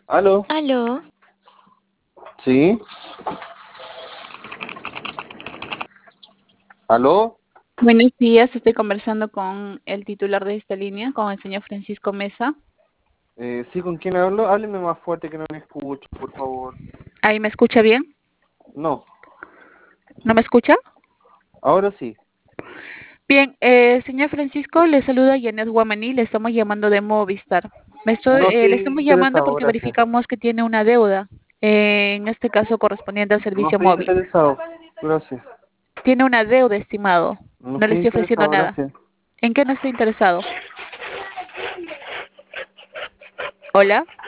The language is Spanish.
¿Aló? Aló, ¿Sí? ¿Aló? buenos días. Estoy conversando con el titular de esta línea, con el señor Francisco Mesa. ¿Sí con quién hablo? Hábleme más fuerte que no me escucho, por favor. ¿Ahí me escucha bien? No, ¿No me escucha? ahora sí. Bien, señor Francisco, le saluda Janet Guamaní, le estamos llamando de Movistar. No Le estoy estamos llamando interesado, porque gracias. verificamos que tiene una deuda, en este caso correspondiente al No servicio estoy móvil. interesado, gracias. Tiene una deuda, estimado. No No le estoy estoy ofreciendo interesado, nada. gracias. ¿En qué no está interesado? Hola.